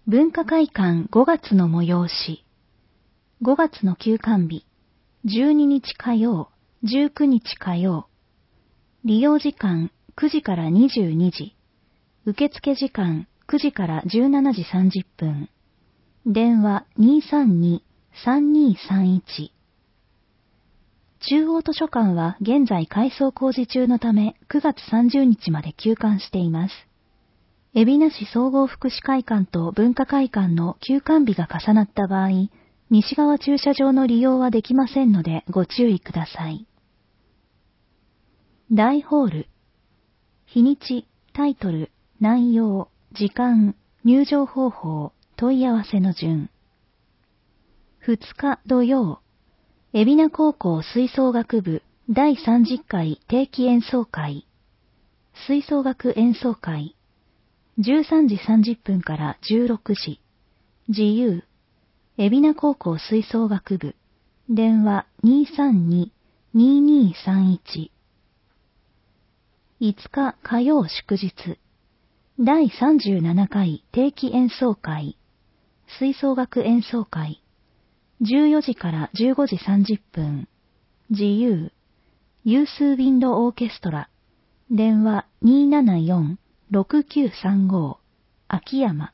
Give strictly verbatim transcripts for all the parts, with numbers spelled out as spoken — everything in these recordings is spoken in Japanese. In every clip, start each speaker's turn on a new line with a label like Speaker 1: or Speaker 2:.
Speaker 1: 文化会館ごがつの催し。ごがつの休館日、じゅうににち火曜、じゅうくにち火曜。利用時間くじからにじゅうにじ。受付時間くじからじゅうしちじさんじゅっぷん。電話 にーさんにーさんにーさんいち。中央図書館は現在改装工事中のためくがつさんじゅうにちまで休館しています。海老名市総合福祉会館と文化会館の休館日が重なった場合、西側駐車場の利用はできませんのでご注意ください。大ホール。日にち、タイトル、内容、時間、入場方法、問い合わせの順。ふつか土曜、海老名高校吹奏楽部だいさんじゅっかい定期演奏会。吹奏楽演奏会。じゅうさんじさんじゅっぷんからじゅうろくじ。自由。海老名高校吹奏楽部。電話 にーさんにーにーにーさんいち。いつか火曜祝日。だいさんじゅうななかい定期演奏会。吹奏楽演奏会。じゅうよじからじゅうごじさんじゅっぷん。自由。ユースウィンドオーケストラ。電話 にーななよんろくきゅうさんご。秋山。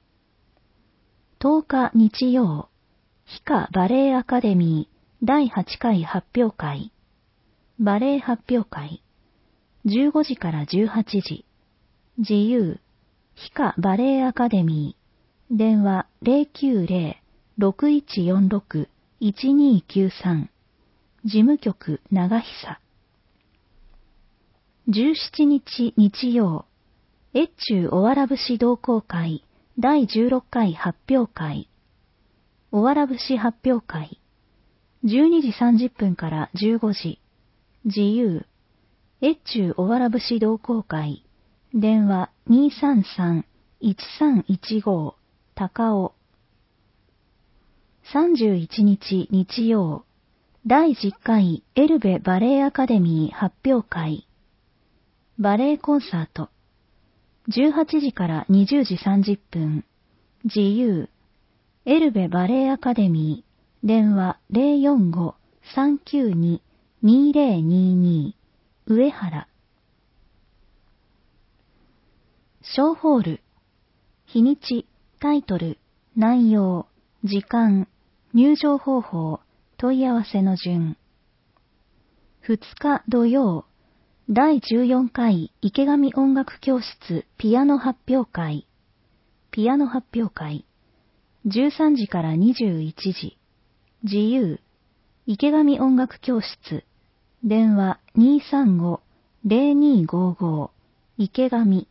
Speaker 1: とおか日曜。氷川バレエアカデミーだいはちかい発表会。バレエ発表会。じゅうごじからじゅうはちじ。自由。氷川バレエアカデミー。電話 ゼロきゅうゼロ ろくいちよんろく いちにーきゅうさん。事務局長久。じゅうしちにち日曜。越中おわら節同好会だいじゅうろっかい発表会。おわら節発表会。じゅうにじさんじゅっぷんからじゅうごじ。自由。越中おわら節同好会。電話 にーさんさんいちさんいちご。高尾。さんじゅういちにち日曜。だいじゅっかいエルベバレエアカデミー発表会。バレエコンサート。じゅうはちじからにじゅうじさんじゅっぷん。自由。エルベバレエアカデミー。電話 ゼロよんご さんきゅうに にーゼロにーにー。上原。小ホール。日にち、タイトル、内容、時間、入場方法、問い合わせの順。ふつか土曜。だいじゅうよんかい池上音楽教室ピアノ発表会。ピアノ発表会。じゅうさんじからにじゅういちじ。自由。池上音楽教室。電話 にーさんご ゼロにーごーごー。池上。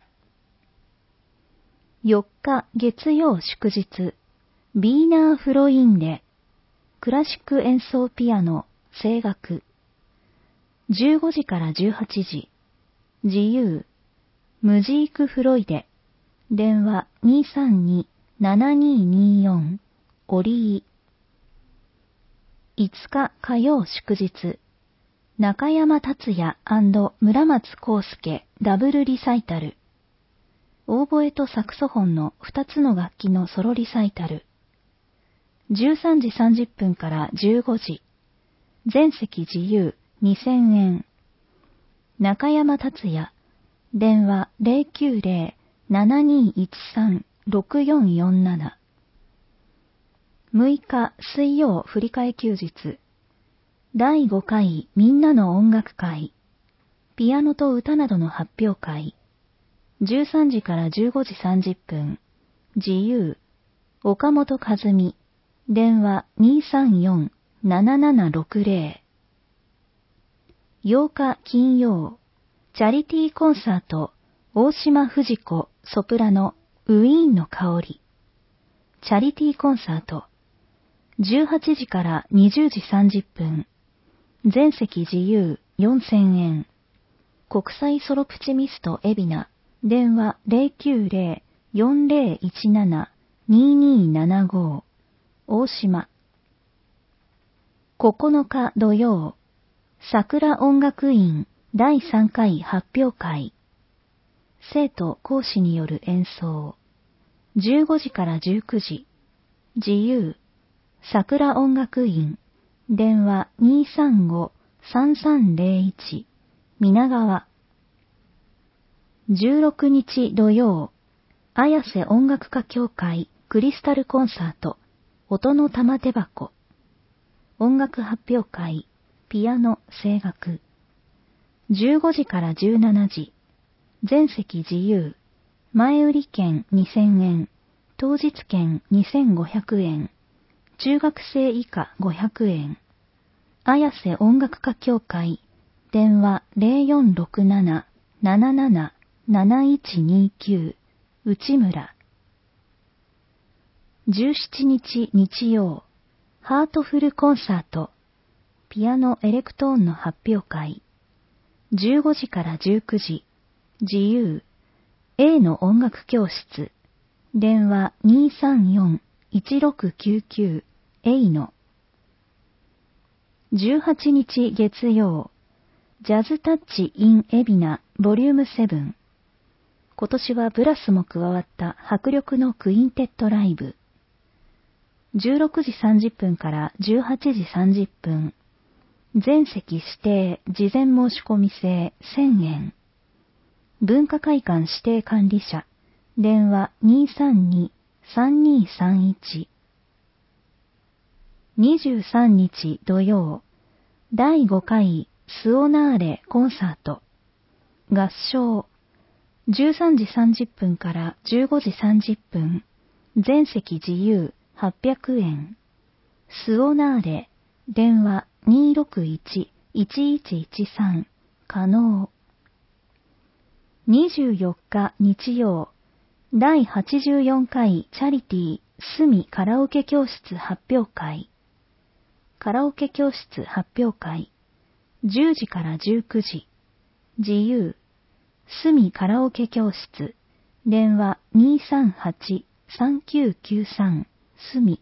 Speaker 1: よっか月曜祝日。ビーナー・フロインレ。クラシック演奏ピアノ、声楽。じゅうごじからじゅうはちじ。自由。ムジーク・フロイデ。電話 にーさんに ななにーにーよん。オリー。いつか火曜祝日。中山達也&村松康介ダブルリサイタル。オーボエとサクソフォンのふたつの楽器のソロリサイタル。じゅうさんじさんじゅっぷんからじゅうごじ。全席自由にせんえん。中山達也。電話 ゼロきゅうゼロ ななにーいちさん ろくよんよんなな。むいか水曜振り替え休日。だいごかいみんなの音楽会。ピアノと歌などの発表会。じゅうさんじからじゅうごじさんじゅっぷん。自由。岡本和美。電話 にーさんよん ななななろくゼロ。ようか金曜。チャリティーコンサート。大島藤子ソプラノウィーンの香り。チャリティーコンサート。じゅうはちじからにじゅうじさんじゅっぷん。全席自由よんせんえん。国際ソロプチミスト海老名。電話 ゼロきゅうゼロ よんゼロいちなな にーにーななご。大島。ここのか土曜。桜音楽院だいさんかい発表会。生徒講師による演奏。 じゅうごじからじゅうくじ、自由、桜音楽院、電話 にーさんご さんさんゼロいち、皆川。じゅうろくにち土曜、綾瀬音楽家協会クリスタルコンサート、音の玉手箱。音楽発表会、ピアノ、声楽。じゅうごじからじゅうしちじ、全席自由、前売り券にせんえん、当日券にせんごひゃくえん、中学生以下ごひゃくえん。綾瀬音楽家協会、電話 ゼロよんろくなな なななな なないちにきゅう、内村。じゅうしちにち日曜、ハートフルコンサート、ピアノエレクトーンの発表会。じゅうごじからじゅうくじ、自由、A の音楽教室、電話 にーさんよん いちろくきゅうきゅう、A の。じゅうはちにち月曜、ジャズタッチ in 海老名ボリュームセブン。今年はブラスも加わった迫力のクインテッドライブ。じゅうろくじさんじゅっぷんからじゅうはちじさんじゅっぷん。全席指定、事前申し込み制せんえん。文化会館指定管理者、電話 にーさんに さんにーさんいち。にじゅうさんにち土曜、だいごかいスオナーレコンサート。合唱。じゅうさんじさんじゅっぷんからじゅうごじさんじゅっぷん。全席自由はっぴゃくえん。スオナーレ、電話 にーろくいち いちいちいちさん、可能。にじゅうよっか日曜、だいはちじゅうよんかいチャリティースミカラオケ教室発表会。カラオケ教室発表会。じゅうじからじゅうくじ。自由。スミカラオケ教室。電話 にーさんはち さんきゅうきゅうさん、スミ。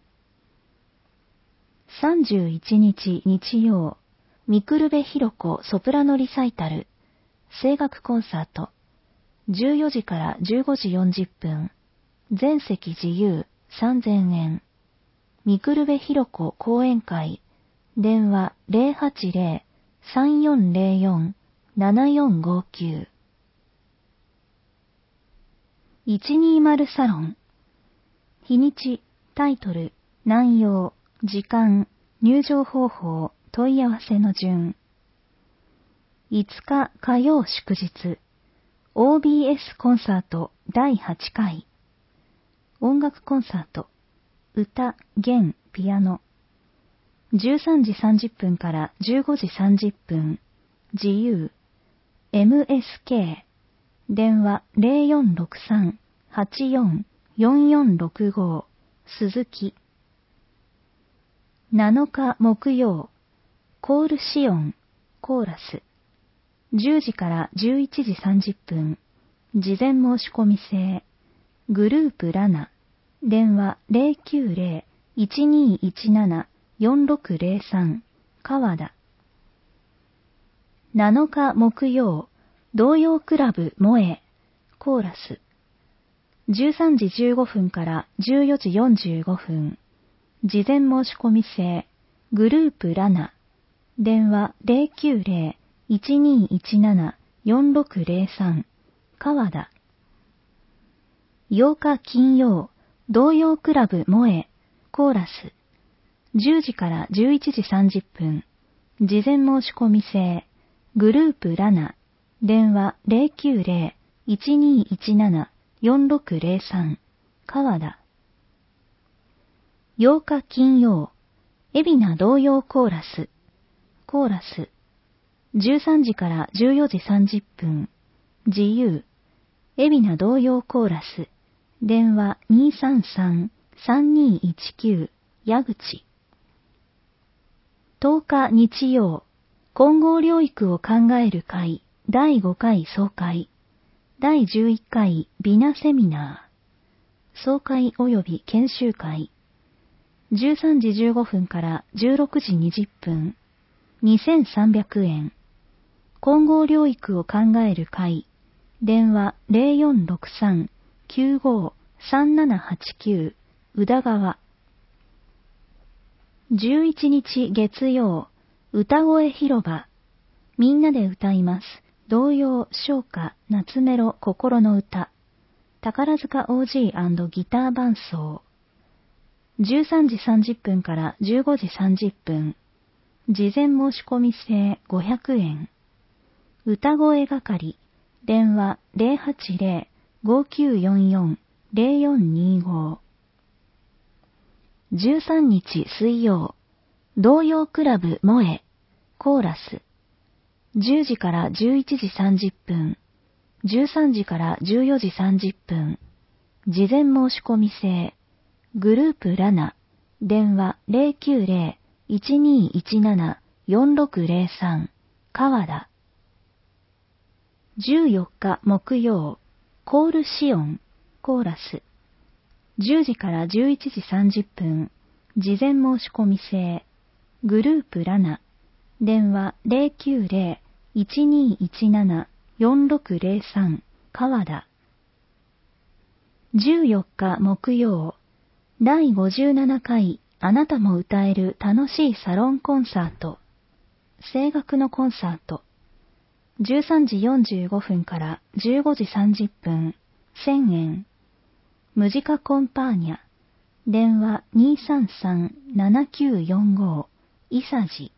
Speaker 1: さんじゅういちにち日曜、ミクルベヒロコソプラノリサイタル。声楽コンサート。じゅうよじからじゅうごじよんじゅっぷん。全席自由さんぜんえん。ミクルベヒロコ講演会。電話 ゼロはちゼロ さんよんゼロよん ななよんごきゅう。いちにーぜろサロン。日にち、タイトル、内容、時間、入場方法、問い合わせの順。いつか火曜祝日。オービーエス コンサートだいはちかい。音楽コンサート。歌、弦、ピアノ。じゅうさんじさんじゅっぷんからじゅうごじさんじゅっぷん。自由。エムエスケー。電話 ゼロよんろくさん はちよん よんよんろくご、鈴木。なのか木曜。コールシオン、コーラス。じゅうじからじゅういちじさんじゅっぷん。事前申し込み制。グループラナ。電話 ゼロきゅうゼロ いちにいちなな よんろくゼロさん、川田。なのか木曜、童謡クラブ萌え、コーラス。じゅうさんじじゅうごふんからじゅうよじよんじゅうごふん。事前申し込み制。グループラナ。電話 ゼロきゅうゼロ いちにいちなな よんろくゼロさん、川田。ようか金曜、童謡クラブ萌え、コーラス。じゅうじからじゅういちじさんじゅっぷん。事前申し込み制。グループラナ。電話 ゼロきゅうゼロ いちにいちなな よんろくゼロさん、川田。ようか金曜、海老名童謡コーラス。コーラス。じゅうさんじからじゅうよじさんじゅっぷん。自由。海老名童謡コーラス。電話 にーさんさん さんにいちきゅう、矢口。とおか日曜、混合療育を考える会、だいごかい総会。だいじゅういっかいビナセミナー。総会及び研修会。じゅうさんじじゅうごふんからじゅうろくじにじゅっぷん。にせんさんびゃくえん。混合療育を考える会。電話 ゼロよんろくさん きゅうごさんななはちきゅう宇田川。じゅういちにち月曜、歌声広場。みんなで歌います。童謡、唱歌、夏メロ、心の歌。宝塚 オージー& ギター伴奏。じゅうさんじさんじゅっぷんからじゅうごじさんじゅっぷん。事前申し込み制ごひゃくえん。歌声係、電話 ゼロはちゼロ ごきゅうよんよん ゼロよんにご。じゅうさんにち水曜、童謡クラブ萌え、コーラス。じゅうじからじゅういちじさんじゅっぷん、じゅうさんじからじゅうよじさんじゅっぷん、事前申し込み制、グループラナ、電話 ゼロきゅうゼロ いちにいちなな よんろくゼロさん、川田。じゅうよっか木曜、コールシオン、コーラス。じゅうじからじゅういちじさんじゅっぷん、事前申し込み制、グループラナ、電話 ゼロきゅうゼロ いちにいちなな よんろくゼロさん、川田。じゅうよっか木曜、だいごじゅうななかいあなたも歌える楽しいサロンコンサート。声楽のコンサート。じゅうさんじよんじゅうごふんからじゅうごじさんじゅっぷん、せんえん。ムジカコンパーニャ。電話 にーさんさん ななきゅうよんご、イサジ。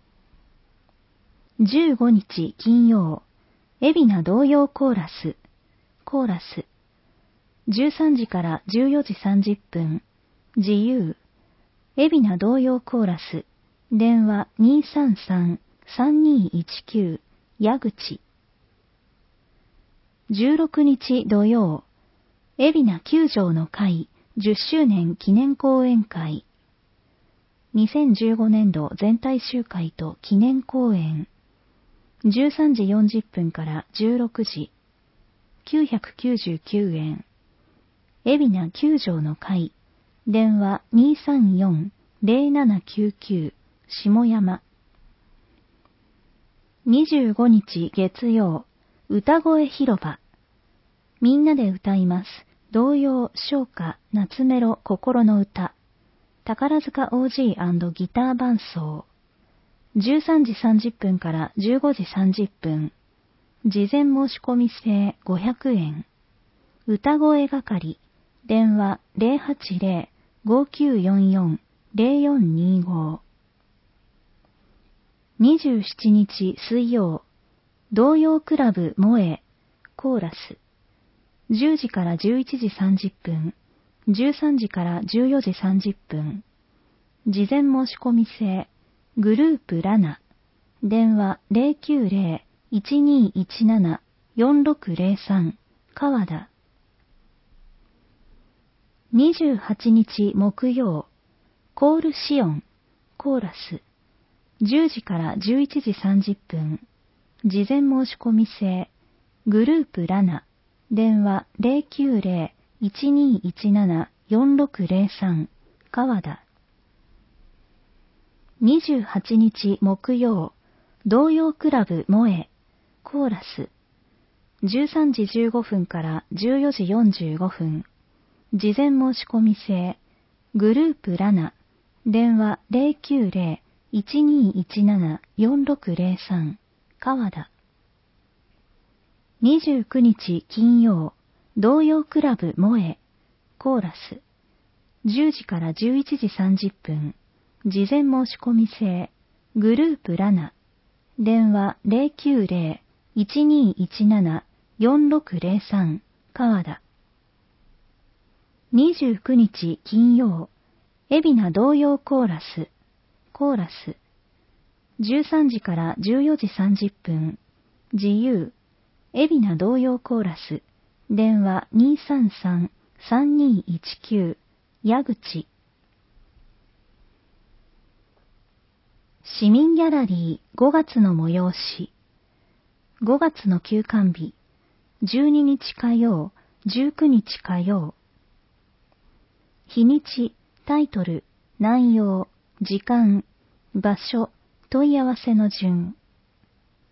Speaker 1: じゅうごにち金曜、海老名童謡コーラス、コーラス。じゅうさんじからじゅうよじさんじゅっぷん、自由。海老名童謡コーラス、電話 にーさんさん さんにいちきゅう、矢口。じゅうろくにち土曜、海老名九条の会じゅっしゅうねん記念講演会。にせんじゅうごねんど全体集会と記念講演。じゅうさんじよんじゅっぷんからじゅうろくじ、きゅうひゃくきゅうじゅうきゅうえん。海老名九条の会、電話 にーさんよん ゼロななきゅうきゅう、下山。にじゅうごにち月曜、歌声広場。みんなで歌います。童謡、唱歌、夏メロ、心の歌。宝塚 オージー& ギター伴奏。じゅうさんじさんじゅっぷんからじゅうごじさんじゅっぷん。事前申し込み制ごひゃくえん。歌声係、電話 ゼロはちゼロ ごきゅうよんよん ゼロよんにご。にじゅうしちにち水曜、童謡クラブ萌え、コーラス。じゅうじからじゅういちじさんじゅっぷん、じゅうさんじからじゅうよじさんじゅっぷん。事前申し込み制、グループラナ、電話 ゼロきゅうゼロ いちにいちなな よんろくゼロさん、川田。にじゅうはちにち木曜、コールシオン、コーラス。じゅうじからじゅういちじさんじゅっぷん、事前申し込み制、グループラナ、電話 ゼロきゅうゼロ いちにいちなな よんろくゼロさん、川田。にじゅうはちにち木曜、童謡クラブ萌え、コーラス。じゅうさんじじゅうごふんからじゅうよじよんじゅうごふん、事前申し込み制、グループラナ、電話 ゼロきゅうゼロ いちにいちなな よんろくゼロさん、川田。にじゅうくにち金曜、童謡クラブ萌え、コーラス。じゅうじからじゅういちじさんじゅっぷん、事前申し込み制、グループラナ、電話 ゼロきゅうゼロ いちにいちなな よんろくゼロさん、川田。にじゅうくにち金曜、海老名童謡コーラス、コーラス。じゅうさんじからじゅうよじさんじゅっぷん、自由、海老名童謡コーラス、電話 にーさんさん さんにいちきゅう、矢口。市民ギャラリーごがつの催し。ごがつの休館日、じゅうににち火曜、じゅうくにち火曜。日にち、タイトル、内容、時間、場所、問い合わせの順。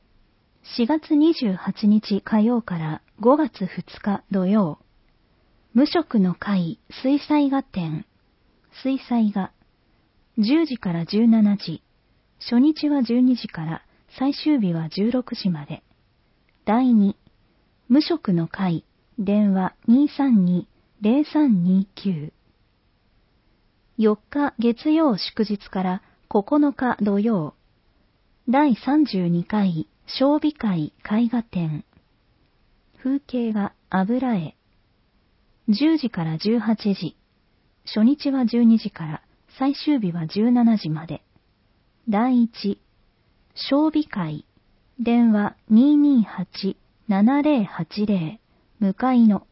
Speaker 1: しがつにじゅうはちにち火曜からごがつふつか土曜。 無職の会水彩画展、水彩画、じゅうじからじゅうしちじ、初日はじゅうにじから最終日はじゅうろくじまで。だいに、無職の会、電話 にーさんにーぜろさんにーきゅう。よっか月曜祝日からここのか土曜、だいさんじゅうにかい小美会絵画展、風景画油絵、じゅうじからじゅうはちじ、初日はじゅうにじから最終日はじゅうしちじまで。だいいち、小美会、電話 にーにーはちーななぜろはちぜろ、向かいの。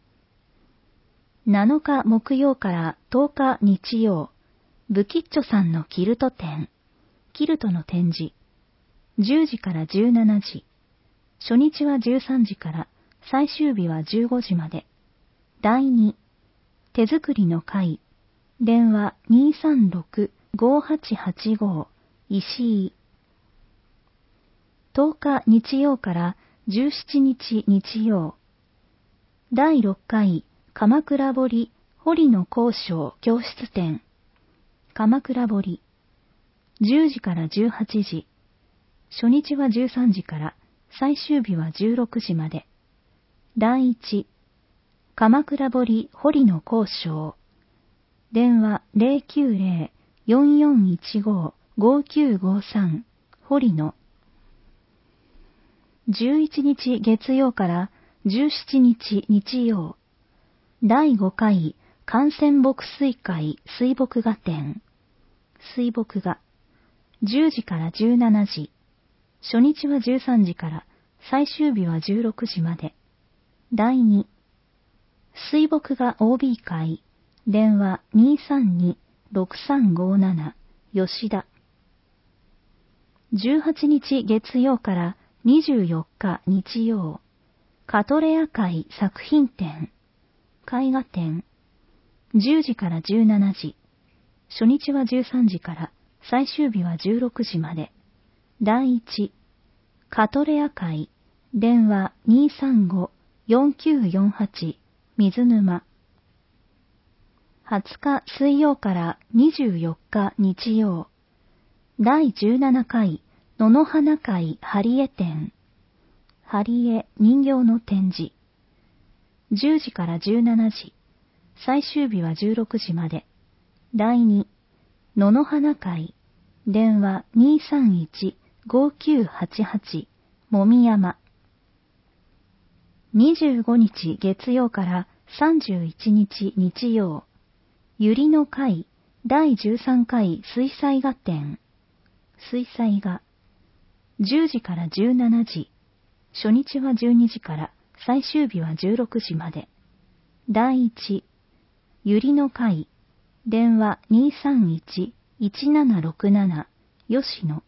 Speaker 1: なのか木曜からとおか日曜、ブキッチョさんのキルト展、キルトの展示、じゅうじからじゅうしちじ、初日はじゅうさんじから最終日はじゅうごじまで。だいに、手作りの会、電話 にーさんろくーごはちはちご、石井。とおか日曜からじゅうしちにち日曜、だいろっかい鎌倉彫堀野光章教室展、鎌倉彫、じゅうじからじゅうはちじ、初日はじゅうさんじから最終日はじゅうろくじまで。だいいち、鎌倉彫堀野光章、電話 ぜろきゅうぜろ よんよんいちご ごきゅうごさん、堀野。じゅういちにち月曜からじゅうしちにち日曜、だいごかい観泉牧水会水墨画展、水墨画、じゅうじからじゅうしちじ、初日はじゅうさんじから最終日はじゅうろくじまで。だいに、水墨画 オービー 会、電話 にーさんにーろくさんごなな、吉田。じゅうはちにち月曜からにじゅうよっか日曜、カトレア会作品展、絵画展、じゅうじからじゅうしちじ、初日はじゅうさんじから最終日はじゅうろくじまで。だいいち、カトレア会、電話 にーさんごーよんきゅうよんはち、水沼。はつか水曜からにじゅうよっか日曜、だいじゅうななかい野の花会針絵展、針絵人形の展示、じゅうじからじゅうしちじ、最終日はじゅうろくじまで。だいに、野の花会、電話 にーさんいちーごきゅうはちはち、もみ山。にじゅうごにち月曜からさんじゅういちにち日曜、ゆりの会だいじゅうさんかい水彩画展、水彩画、じゅうじからじゅうしちじ、初日はじゅうにじから最終日はじゅうろくじまで。だいいち、ゆりの会、電話 にーさんいちーいちななろくなな、吉野。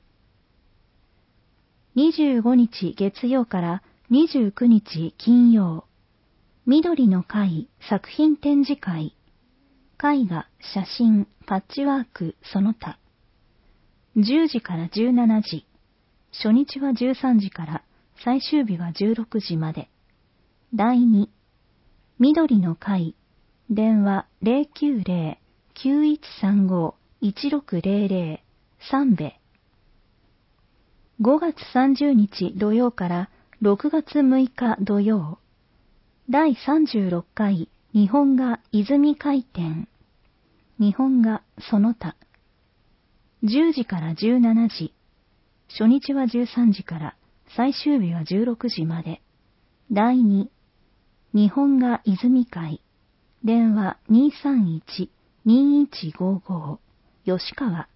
Speaker 1: にじゅうごにち月曜からにじゅうくにち金曜、緑の会作品展示会、絵画、写真、パッチワーク、その他。じゅうじからじゅうしちじ、初日はじゅうさんじから最終日はじゅうろくじまで。だいに、緑の会、電話 ぜろきゅうぜろ きゅういちさんご いちろくぜろぜろ、三部。ごがつさんじゅうにち土曜からろくがつむいか土曜、だいさんじゅうろっかい日本画泉会展、日本画その他。じゅうじからじゅうしちじ、初日はじゅうさんじから最終日はじゅうろくじまで。だいに、日本画泉会、電話 にーさんいちーにーいちごご、吉川。